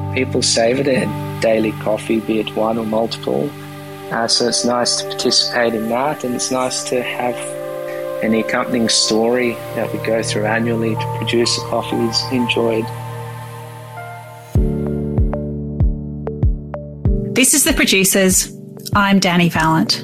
people savour their daily coffee, be it one or multiple. So it's nice to participate in that, and it's nice to have an accompanying story that we go through annually to produce a coffee is enjoyed. This is The Producers. I'm Danny Vallant.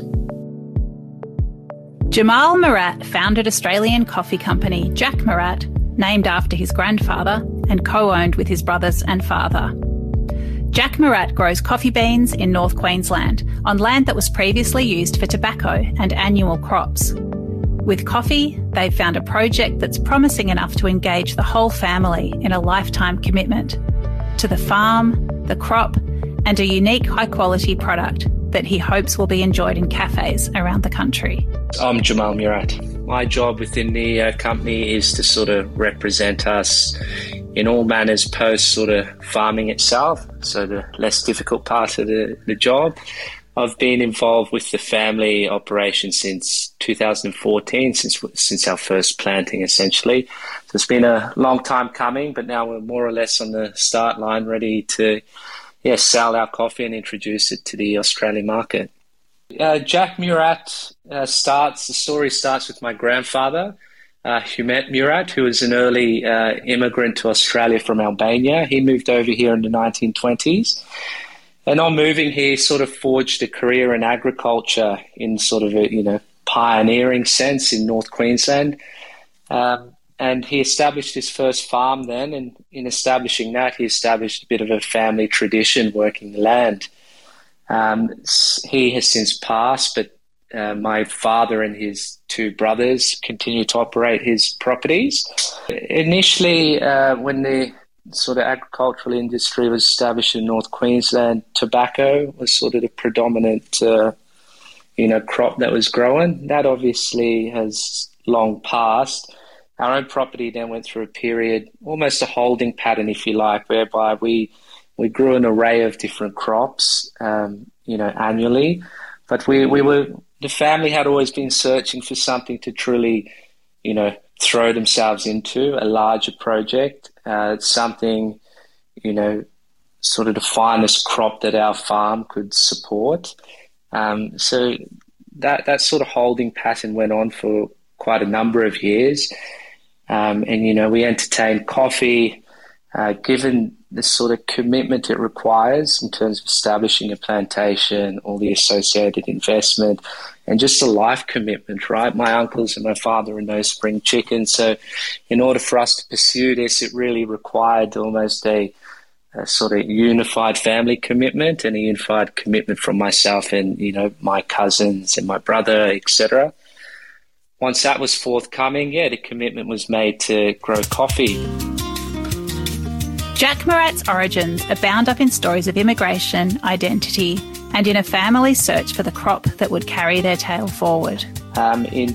Jamal Murat founded Australian coffee company Jack Murat, named after his grandfather and co-owned with his brothers and father. Jack Murat grows coffee beans in North Queensland on land that was previously used for tobacco and annual crops. With coffee, they've found a project that's promising enough to engage the whole family in a lifetime commitment to the farm, the crop, and a unique high-quality product that he hopes will be enjoyed in cafes around the country. I'm Jamal Murat. My job within the company is to sort of represent us in all manners post sort of farming itself, so the less difficult part of the job. I've been involved with the family operation since 2014, since our first planting, essentially. So it's been a long time coming, but now we're more or less on the start line, ready to sell our coffee and introduce it to the Australian market. Jack Murat the story starts with my grandfather, Humet Murat, who was an early immigrant to Australia from Albania. He moved over here in the 1920s. And on moving, he sort of forged a career in agriculture in sort of a, pioneering sense in North Queensland. And he established his first farm then, and in establishing that, he established a bit of a family tradition working the land. He has since passed, but my father and his two brothers continue to operate his properties. Initially, when the sort of agricultural industry was established in North Queensland, tobacco was sort of the predominant, crop that was growing. That obviously has long passed. Our own property then went through a period, almost a holding pattern, if you like, whereby we grew an array of different crops, annually. But the family had always been searching for something to truly, throw themselves into, a larger project, something, sort of the finest crop that our farm could support. So that sort of holding pattern went on for quite a number of years. And we entertain coffee, given the sort of commitment it requires in terms of establishing a plantation, all the associated investment, and just a life commitment, right? My uncles and my father are no spring chickens. So in order for us to pursue this, it really required almost a sort of unified family commitment and a unified commitment from myself and, my cousins and my brother, etc. Once that was forthcoming, the commitment was made to grow coffee. Jack Murat's origins are bound up in stories of immigration, identity, and in a family's search for the crop that would carry their tale forward. In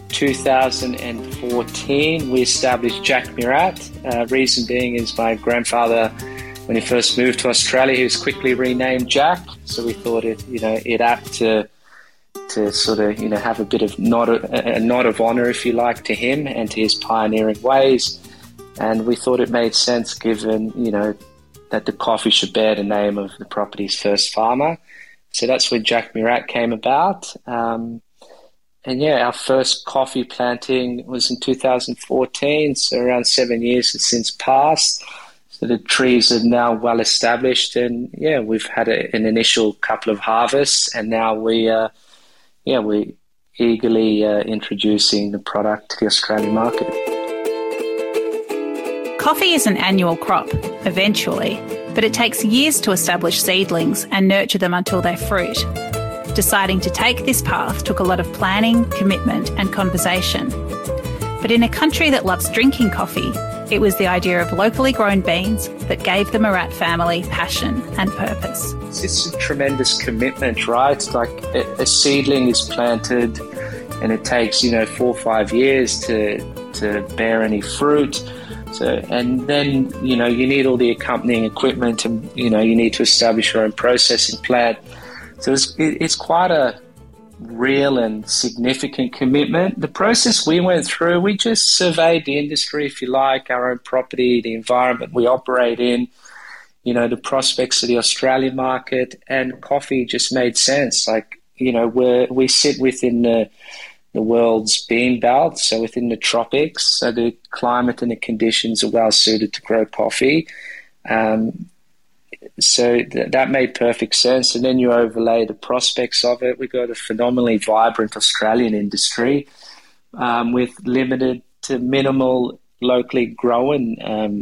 2014, we established Jack Murat. Reason being is my grandfather, when he first moved to Australia, he was quickly renamed Jack. So we thought it apt to sort of, have a bit of a nod of honour, if you like, to him and to his pioneering ways. And we thought it made sense given, that the coffee should bear the name of the property's first farmer. So that's when Jack Murat came about. Our first coffee planting was in 2014, so around 7 years has since passed. So the trees are now well established, and we've had an initial couple of harvests, and now we're eagerly introducing the product to the Australian market. Coffee is an annual crop, eventually, but it takes years to establish seedlings and nurture them until they fruit. Deciding to take this path took a lot of planning, commitment and conversation. But in a country that loves drinking coffee, it was the idea of locally grown beans that gave the Murat family passion and purpose. It's a tremendous commitment, right? It's like a seedling is planted and it takes, 4 or 5 years to bear any fruit. So, and then, you need all the accompanying equipment and, you need to establish your own processing plant. So it's quite a real and significant commitment. The process we went through, we just surveyed the industry, if you like, our own property, the environment we operate in, the prospects of the Australian market, and coffee just made sense. Like, we sit within the world's bean belt, so within the tropics, so the climate and the conditions are well suited to grow coffee. So that made perfect sense. And then you overlay the prospects of it. We've got a phenomenally vibrant Australian industry with limited to minimal locally grown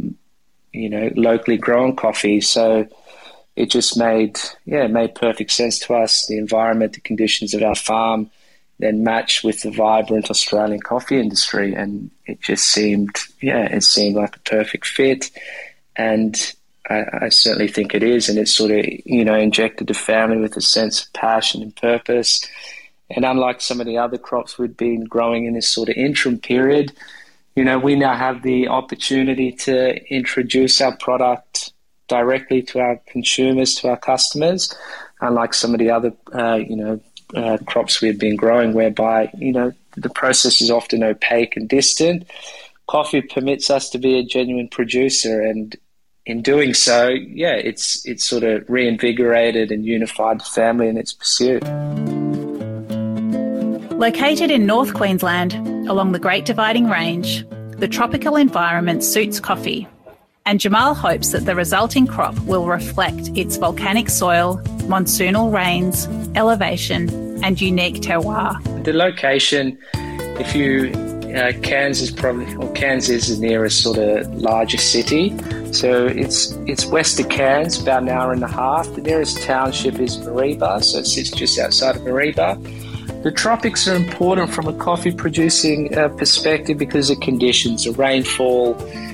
coffee. So it just made perfect sense to us. The environment, the conditions of our farm, then matched with the vibrant Australian coffee industry, and it just seemed like a perfect fit. And I certainly think it is, and it sort of injected the family with a sense of passion and purpose. And unlike some of the other crops we'd been growing in this sort of interim period, we now have the opportunity to introduce our product directly to our consumers, to our customers, unlike some of the other, crops we had been growing, whereby, the process is often opaque and distant. Coffee permits us to be a genuine producer, and in doing so, it's sort of reinvigorated and unified the family in its pursuit. Located in North Queensland, along the Great Dividing Range, the tropical environment suits coffee, and Jamal hopes that the resulting crop will reflect its volcanic soil, monsoonal rains, elevation, and unique terroir. The location, Cairns is the nearest sort of larger city. So it's west of Cairns, about an hour and a half. The nearest township is Mareeba, so it sits just outside of Mareeba. The tropics are important from a coffee producing perspective because of conditions. The rainfall,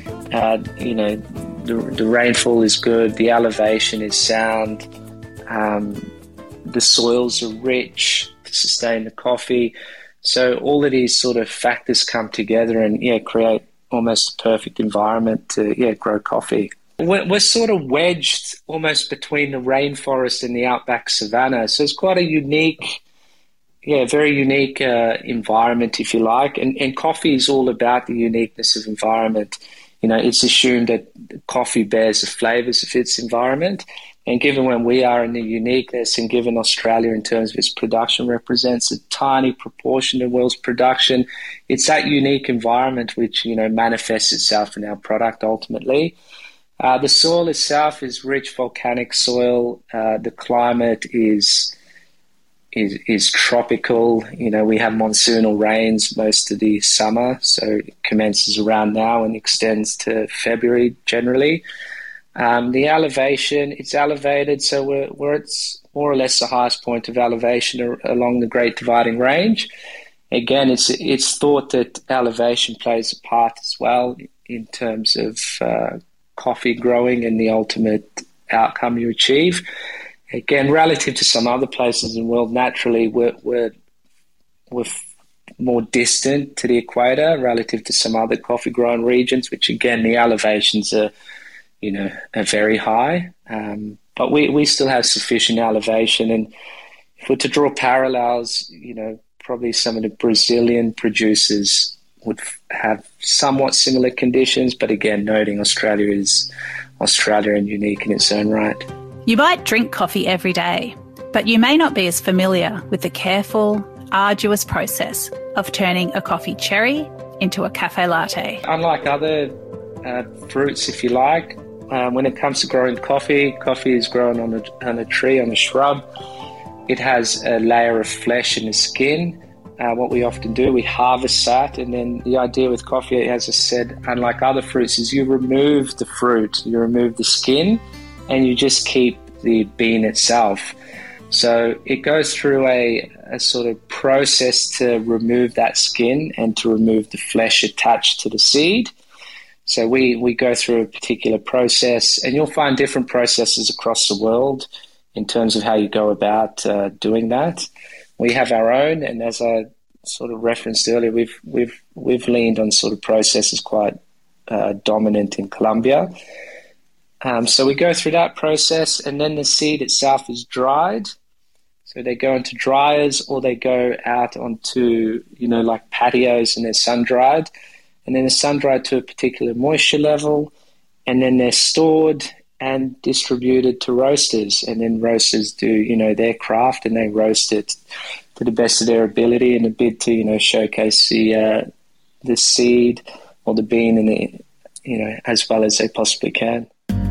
the rainfall is good. The elevation is sound. The soils are rich to sustain the coffee. So all of these sort of factors come together and create almost a perfect environment to grow coffee. We're sort of wedged almost between the rainforest and the outback savanna. So it's quite a unique, very unique environment, if you like. And coffee is all about the uniqueness of environment. It's assumed that coffee bears the flavors of its environment. And given when we are in the uniqueness, and given Australia in terms of its production represents a tiny proportion of the world's production, it's that unique environment which, manifests itself in our product ultimately. The soil itself is rich volcanic soil. The climate is tropical. We have monsoonal rains most of the summer, so it commences around now and extends to February generally. The elevation, it's elevated, so we're at more or less the highest point of elevation along the Great Dividing Range. Again, it's thought that elevation plays a part as well in terms of coffee growing and the ultimate outcome you achieve. Again, relative to some other places in the world, naturally we're more distant to the equator relative to some other coffee growing regions, which again the elevations are very high. But we still have sufficient elevation, and if we're to draw parallels, probably some of the Brazilian producers would have somewhat similar conditions, but again, noting Australia is Australia and unique in its own right. You might drink coffee every day, but you may not be as familiar with the careful, arduous process of turning a coffee cherry into a cafe latte. Unlike other fruits, if you like, when it comes to growing coffee is grown on a tree, on a shrub. It has a layer of flesh in the skin. What we often do, we harvest that, and then the idea with coffee, as I said, unlike other fruits, is you remove the fruit, you remove the skin, and you just keep the bean itself. So it goes through a sort of process to remove that skin and to remove the flesh attached to the seed. So we go through a particular process, and you'll find different processes across the world in terms of how you go about doing that. We have our own, and as I sort of referenced earlier, we've leaned on sort of processes quite dominant in Colombia. So we go through that process, and then the seed itself is dried. So they go into dryers, or they go out onto, like patios, and they're sun-dried. And then they're sun-dried to a particular moisture level, and then they're stored and distributed to roasters. And then roasters do, their craft, and they roast it to the best of their ability in a bid to, showcase the seed or the bean in the, as well as they possibly can.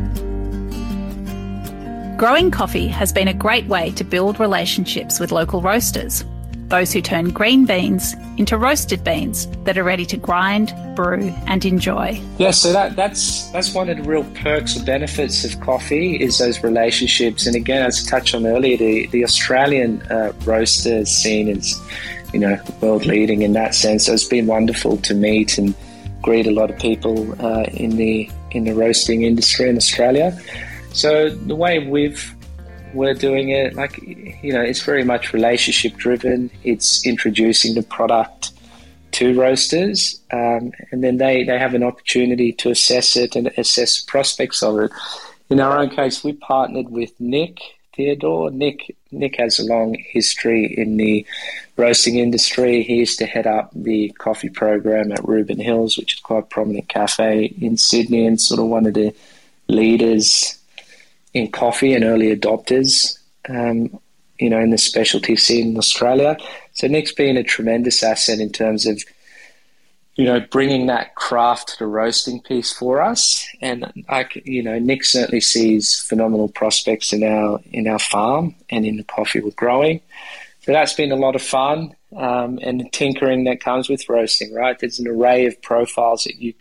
Growing coffee has been a great way to build relationships with local roasters, those who turn green beans into roasted beans that are ready to grind, brew and enjoy. Yeah, so that's one of the real perks or benefits of coffee is those relationships. And again, as I touched on earlier, the Australian roaster scene is, world leading in that sense. So it's been wonderful to meet and greet a lot of people in the roasting industry in Australia. So the way we're doing it, it's very much relationship driven. It's introducing the product to roasters, and then they have an opportunity to assess it and assess the prospects of it. In our own case, we partnered with Nick Theodore. Nick has a long history in the roasting industry. He used to head up the coffee program at Reuben Hills, which is quite a prominent cafe in Sydney, and sort of one of the leaders in coffee and early adopters, in the specialty scene in Australia. So Nick's been a tremendous asset in terms of, bringing that craft to the roasting piece for us. And Nick certainly sees phenomenal prospects in our farm and in the coffee we're growing. So that's been a lot of fun, and the tinkering that comes with roasting. Right, there's an array of profiles that you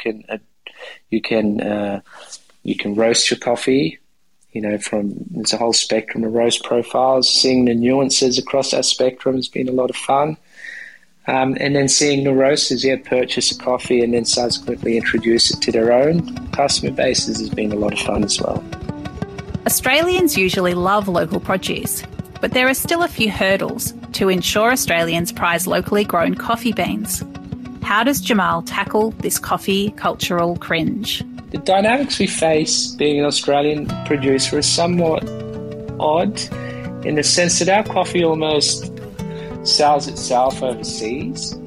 can roast your coffee. There's a whole spectrum of roast profiles. Seeing the nuances across that spectrum has been a lot of fun. And then seeing the roasters, purchase a coffee and then subsequently introduce it to their own customer bases has been a lot of fun as well. Australians usually love local produce, but there are still a few hurdles to ensure Australians prize locally grown coffee beans. How does Jamal tackle this coffee cultural cringe? The dynamics we face being an Australian producer is somewhat odd in the sense that our coffee almost sells itself overseas.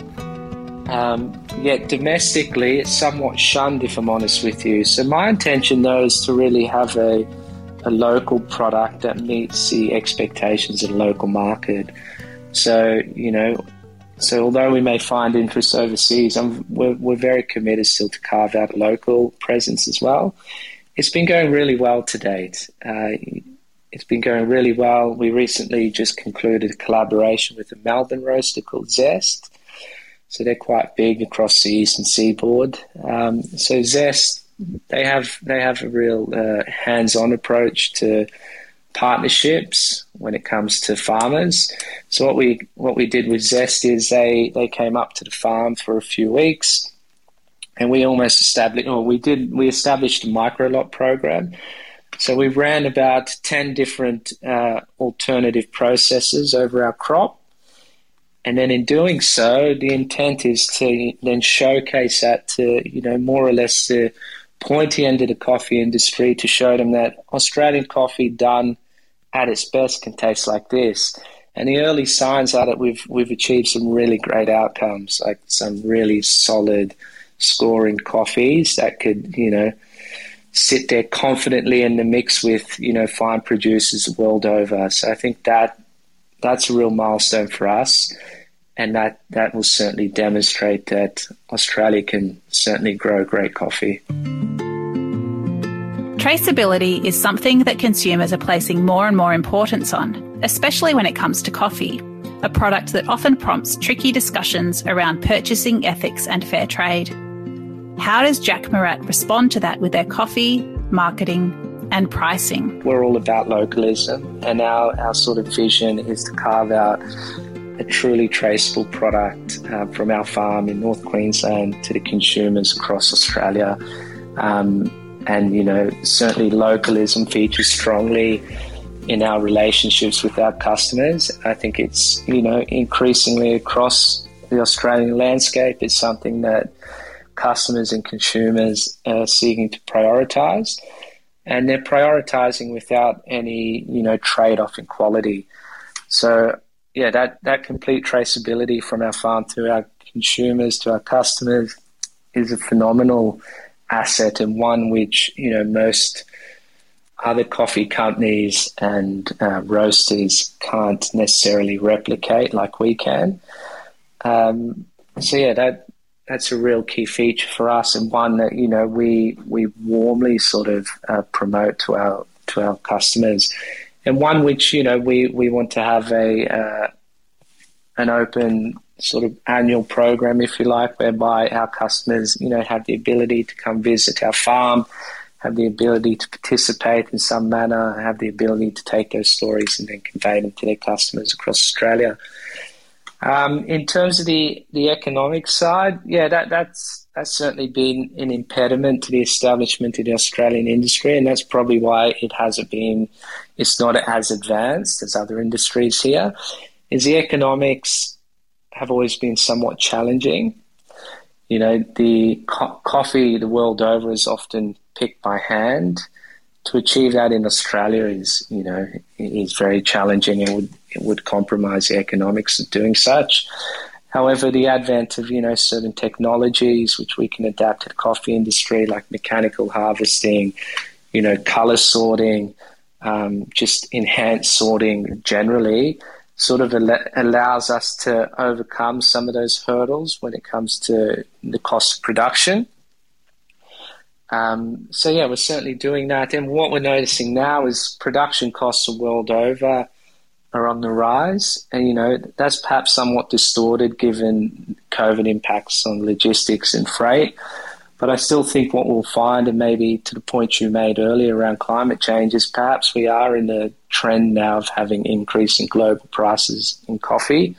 Yet domestically, it's somewhat shunned, if I'm honest with you. So my intention, though, is to really have a local product that meets the expectations of the local market. So, So although we may find interest overseas, we're very committed still to carve out a local presence as well. It's been going really well to date. It's been going really well. We recently just concluded a collaboration with a Melbourne roaster called Zest. So they're quite big across the eastern seaboard. So Zest, they have a real hands-on approach to partnerships when it comes to farmers. So what we did with Zest is they came up to the farm for a few weeks, and we established a micro lot program. So we ran about 10 different alternative processes over our crop, and then in doing so, the intent is to then showcase that to more or less the pointy end of the coffee industry, to show them that Australian coffee done at its best can taste like this. And the early signs are that we've achieved some really great outcomes, like some really solid scoring coffees that could, sit there confidently in the mix with, fine producers the world over. So I think that's a real milestone for us. And that will certainly demonstrate that Australia can certainly grow great coffee. Traceability is something that consumers are placing more and more importance on, especially when it comes to coffee, a product that often prompts tricky discussions around purchasing ethics and fair trade. How does Jack Murat respond to that with their coffee, marketing and pricing? We're all about localism, and our sort of vision is to carve out a truly traceable product from our farm in North Queensland to the consumers across Australia. And certainly localism features strongly in our relationships with our customers. I think it's, increasingly across the Australian landscape, it's something that customers and consumers are seeking to prioritise. And they're prioritising without any, trade-off in quality. So, that complete traceability from our farm to our consumers, to our customers, is a phenomenal asset, and one which most other coffee companies and roasters can't necessarily replicate like we can. That's a real key feature for us, and one that we warmly sort of promote to our customers, and one which we want to have an open sort of annual program, if you like, whereby our customers have the ability to come visit our farm, have the ability to participate in some manner, have the ability to take those stories and then convey them to their customers across Australia. In terms of the economic side, that's certainly been an impediment to the establishment of the Australian industry, and that's probably why it's not as advanced as other industries here, is the economics have always been somewhat challenging. The coffee the world over is often picked by hand. To achieve that in Australia is very challenging, and it would compromise the economics of doing such. However, the advent of certain technologies which we can adapt to the coffee industry, like mechanical harvesting, color sorting, just enhanced sorting generally, sort of allows us to overcome some of those hurdles when it comes to the cost of production. We're certainly doing that. And what we're noticing now is production costs the world over are on the rise. And, that's perhaps somewhat distorted given COVID impacts on logistics and freight. But I still think what we'll find, and maybe to the point you made earlier around climate change, is perhaps we are in a trend now of having increasing global prices in coffee.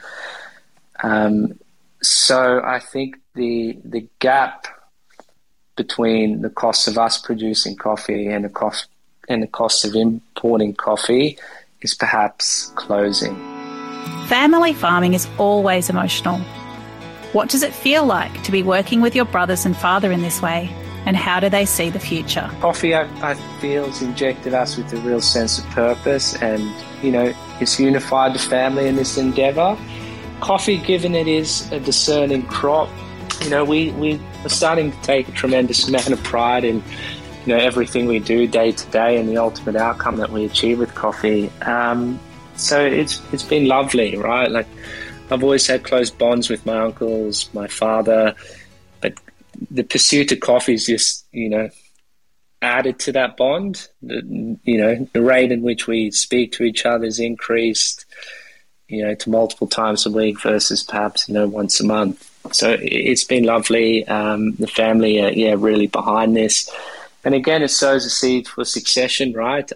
So I think the gap between the cost of us producing coffee and the cost of importing coffee is perhaps closing. Family farming is always emotional. What does it feel like to be working with your brothers and father in this way, and how do they see the future? Coffee, I feel, has injected us with a real sense of purpose, and it's unified the family in this endeavour. Coffee, given it is a discerning crop, we're starting to take a tremendous amount of pride in everything we do day to day and the ultimate outcome that we achieve with coffee. So it's been lovely, right? Like, I've always had close bonds with my uncles, my father, but the pursuit of coffee is just added to that bond. The rate in which we speak to each other has increased to multiple times a week versus perhaps once a month. So it's been lovely. The family are really behind this, and again, it sows a seed for succession, right?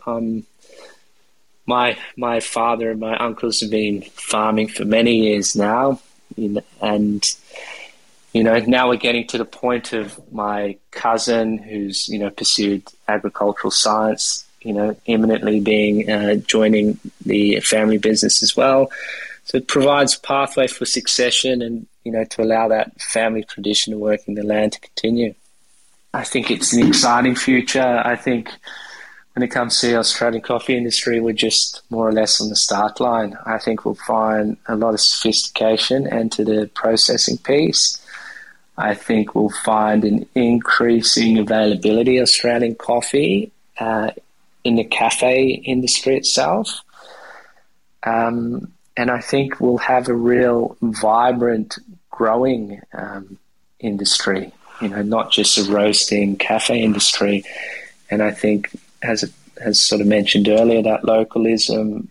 My father and my uncles have been farming for many years now, and now we're getting to the point of my cousin who's pursued agricultural science, imminently joining the family business as well. So it provides a pathway for succession and to allow that family tradition of working the land to continue. I think it's an exciting future. I think when it comes to the Australian coffee industry, we're just more or less on the start line. I think we'll find a lot of sophistication into the processing piece. I think we'll find an increasing availability of Australian coffee in the cafe industry itself. And I think we'll have a real vibrant, growing industry, not just a roasting cafe industry. And I think, as sort of mentioned earlier, that localism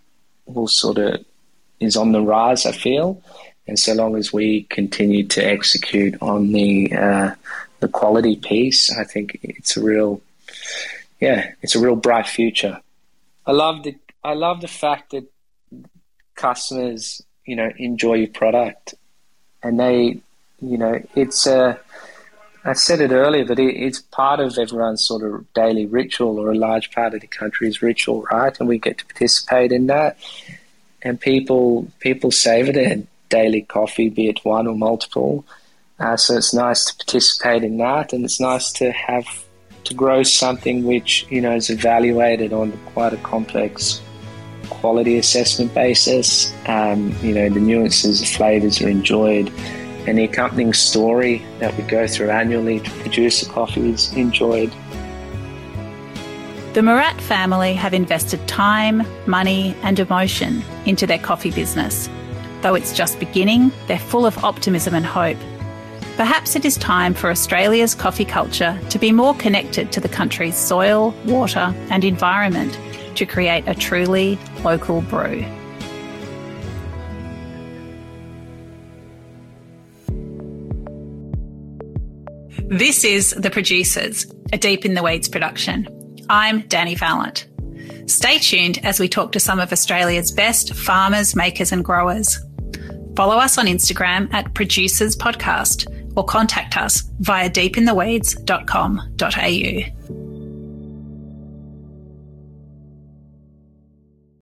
is on the rise, I feel. And so long as we continue to execute on the quality piece, I think it's a real bright future. I love the fact that customers, enjoy your product, and they, I said it earlier, but it's part of everyone's sort of daily ritual, or a large part of the country's ritual, right? And we get to participate in that, and people savour their daily coffee, be it one or multiple. So it's nice to participate in that, and it's nice to grow something which is evaluated on quite a complex quality assessment basis. The nuances of flavours are enjoyed, and the accompanying story that we go through annually to produce a coffee is enjoyed. The Murat family have invested time, money and emotion into their coffee business. Though it's just beginning, they're full of optimism and hope. Perhaps it is time for Australia's coffee culture to be more connected to the country's soil, water and environment to create a truly local brew. This is The Producers, a Deep in the Weeds production. I'm Danny Vallant. Stay tuned as we talk to some of Australia's best farmers, makers and growers. Follow us on Instagram at Producers Podcast or contact us via deepintheweeds.com.au.